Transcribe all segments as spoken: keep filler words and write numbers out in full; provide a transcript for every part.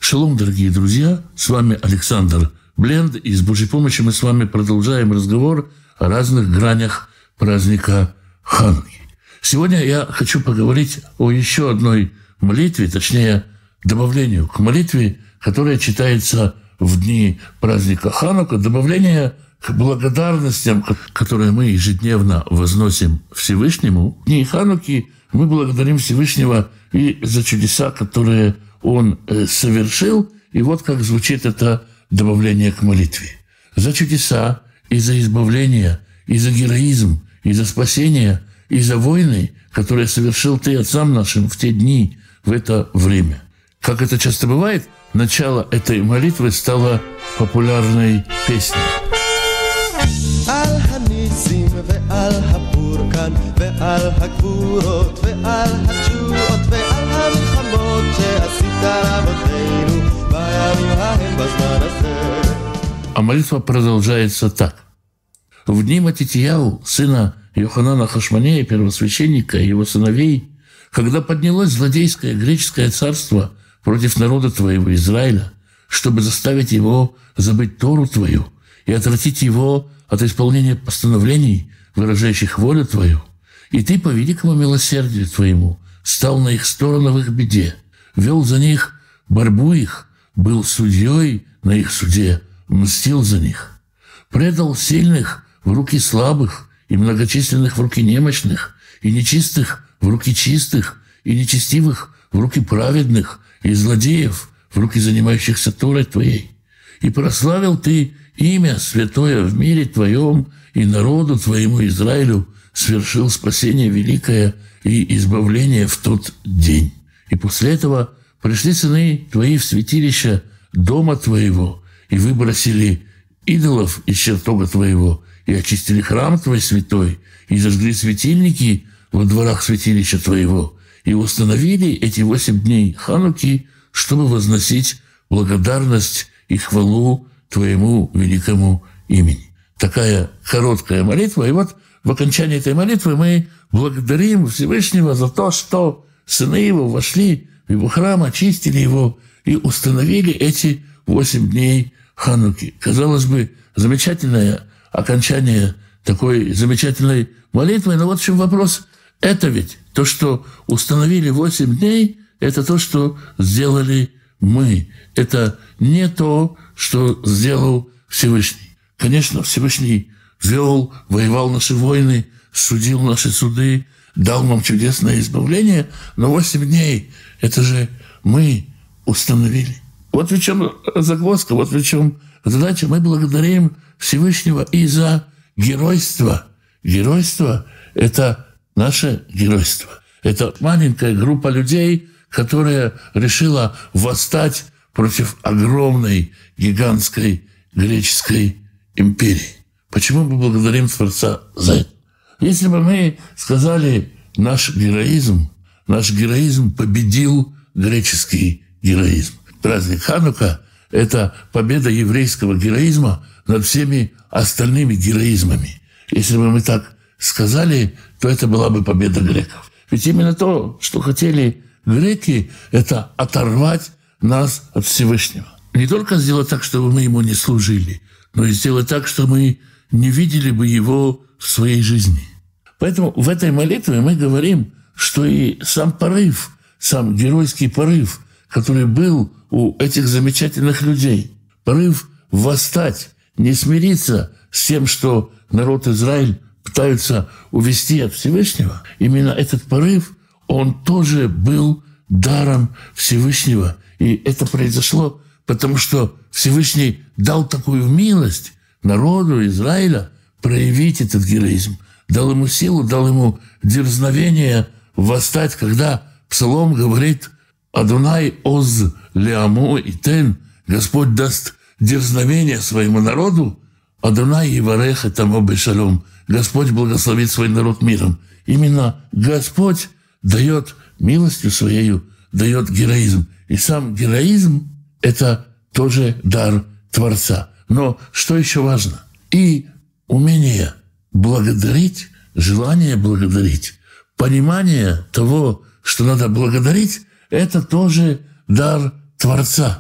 Шалом, дорогие друзья, с вами Александр Бленд, и с Божьей помощью мы с вами продолжаем разговор о разных гранях праздника Хануки. Сегодня я хочу поговорить о еще одной молитве, точнее, добавлению к молитве, которая читается в дни праздника Ханука, добавление к благодарностям, которые мы ежедневно возносим Всевышнему. В дни Хануки мы благодарим Всевышнего и за чудеса, которые Он совершил. И вот как звучит это добавление к молитве. За чудеса, и за избавление, и за героизм, и за спасение, и за войны, которые совершил Ты отцам нашим в те дни, в это время. Как это часто бывает, начало этой молитвы стало популярной песней. על הניסים ועל הפורקן ועל הגבורות ועל התשועות ועל המלחמות שעשית רבותינו בימים ההם בזמן הזה. А молитва продолжается так. В дни Матитьяу, сына Йоханана Хашмонея, первосвященника, и его сыновей, когда поднялось злодейское греческое царство против народа твоего Израиля, чтобы заставить его забыть Тору твою и отвратить его от исполнения постановлений, выражающих волю твою, и ты по великому милосердию твоему стал на их сторону в их беде, вел за них борьбу их, был судьей на их суде, мстил за них, предал сильных в руки слабых и многочисленных в руки немощных, и нечистых в руки чистых, и нечестивых в руки праведных, и злодеев в руки занимающихся Торой твоей. И прославил ты имя святое в мире твоем, и народу твоему Израилю свершил спасение великое и избавление в тот день. И после этого пришли сыны твои в святилище дома твоего, и выбросили идолов из чертога твоего, и очистили храм твой святой, и зажгли светильники во дворах святилища твоего, и установили эти восемь дней Хануки, чтобы возносить благодарность и хвалу твоему великому имени. Такая короткая молитва. И вот в окончании этой молитвы мы благодарим Всевышнего за то, что сыны его вошли в его храм, очистили его и установили эти восемь дней Хануки. Казалось бы, замечательное окончание такой замечательной молитвы. Но вот в чем вопрос. Это ведь то, что установили восемь дней, это то, что сделали мы. Это не то, что сделал Всевышний. Конечно, Всевышний вел, воевал наши войны, судил наши суды, дал нам чудесное избавление, но восемь дней – это же мы установили. Вот в чем загвоздка, вот в чем задача. Мы благодарим Всевышнего и за геройство. Геройство – это наше геройство. Это маленькая группа людей, которая решила восстать против огромной, гигантской греческой империи. Почему мы благодарим Творца за это? Если бы мы сказали «наш героизм», наш героизм победил греческий героизм. Праздник Ханука – это победа еврейского героизма над всеми остальными героизмами. Если бы мы так сказали, то это была бы победа греков. Ведь именно то, что хотели греки, это оторвать нас от Всевышнего. Не только сделать так, чтобы мы ему не служили, но и сделать так, чтобы мы не видели бы его в своей жизни. Поэтому в этой молитве мы говорим, что и сам порыв, сам геройский порыв, который был у этих замечательных людей, порыв восстать, не смириться с тем, что народ Израиль пытаются увести от Всевышнего, именно этот порыв, он тоже был даром Всевышнего. И это произошло, потому что Всевышний дал такую милость народу Израиля проявить этот героизм. Дал ему силу, дал ему дерзновение восстать, когда Псалом говорит «Адунай оз леамо итен» – Господь даст дерзновение своему народу, «Адунай еварех этамо бешалом» – Господь благословит свой народ миром. Именно Господь дает милостью своею, дает героизм. И сам героизм – это тоже дар Творца. Но что еще важно? И умение благодарить, желание благодарить, понимание того, что надо благодарить, это тоже дар Творца.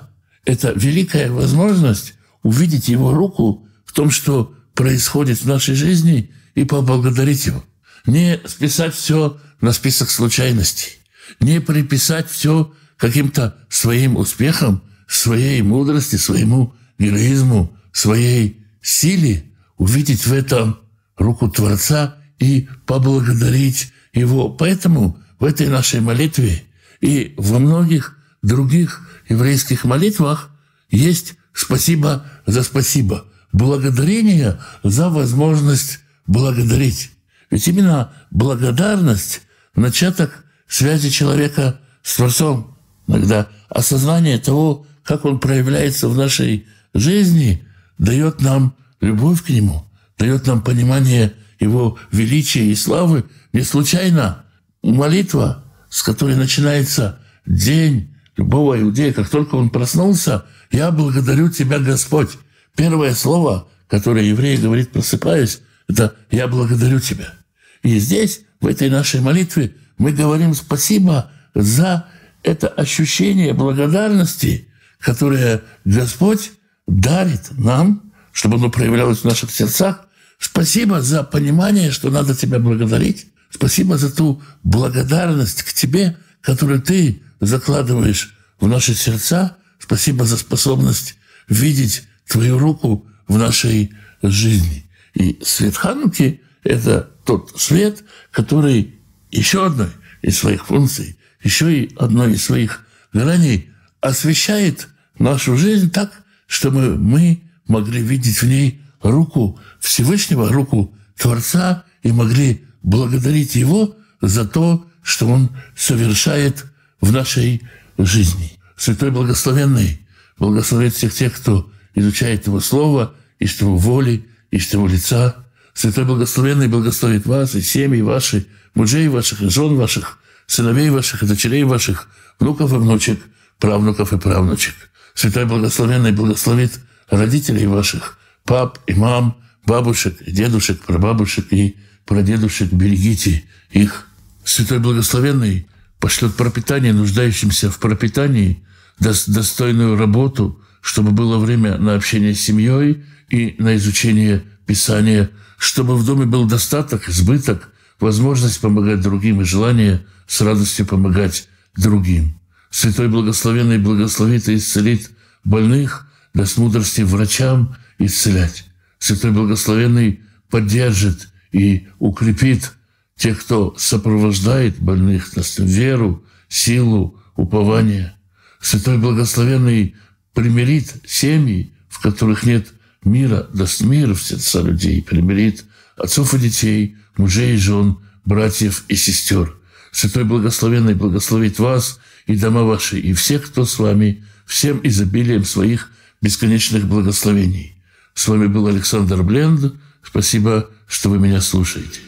это великая возможность увидеть Его руку в том, что происходит в нашей жизни, и поблагодарить Его. Не списать все на список случайностей, не приписать все каким-то своим успехам, своей мудрости, своему героизму, своей силе, увидеть в этом руку Творца и поблагодарить Его. Поэтому в этой нашей молитве и во многих других еврейских молитвах есть «спасибо за спасибо», благодарение за возможность благодарить. Ведь именно благодарность – начаток связи человека с Творцом. Иногда осознание того, как Он проявляется в нашей жизни, дает нам любовь к Нему, дает нам понимание Его величия и славы. Не случайно молитва, с которой начинается день любого иудея, как только он проснулся, «Я благодарю Тебя, Господь». Первое слово, которое еврей говорит, просыпаясь, это «Я благодарю Тебя». И здесь, в этой нашей молитве, мы говорим спасибо за это ощущение благодарности, которое Господь дарит нам, чтобы оно проявлялось в наших сердцах. Спасибо за понимание, что надо Тебя благодарить. Спасибо за ту благодарность к Тебе, которую Ты закладываешь в наши сердца. Спасибо за способность видеть Твою руку в нашей жизни. И свет Хануки – это тот свет, который еще одной из своих функций, еще и одной из своих граней освещает нашу жизнь так, чтобы мы могли видеть в ней руку Всевышнего, руку Творца, и могли благодарить Его за то, что Он совершает в нашей жизни. Святой Благословенный благословит всех тех, кто изучает Его Слово, ищет Его воли, ищет Его лица. Святой Благословенный благословит вас и семьи ваши, мужей ваших и жен ваших, сыновей ваших и дочерей ваших, внуков и внучек, правнуков и правнучек. Святой Благословенный благословит родителей ваших, пап и мам, бабушек и дедушек, прабабушек и прадедушек. Берегите их. Святой Благословенный пошлет пропитание нуждающимся в пропитании, даст достойную работу, чтобы было время на общение с семьей и на изучение Писания, чтобы в доме был достаток, избыток, возможность помогать другим и желание с радостью помогать другим. Святой Благословенный благословит и исцелит больных, даст мудрости врачам исцелять. Святой Благословенный поддержит и укрепит тех, кто сопровождает больных, даст им веру, силу, упование. Святой Благословенный примирит семьи, в которых нет мира, даст мир в сердца людей, примирит отцов и детей, мужей и жен, братьев и сестер. Святой Благословенный благословит вас и дома ваши, и всех, кто с вами, всем изобилием своих бесконечных благословений. С вами был Александр Бленд. Спасибо, что вы меня слушаете.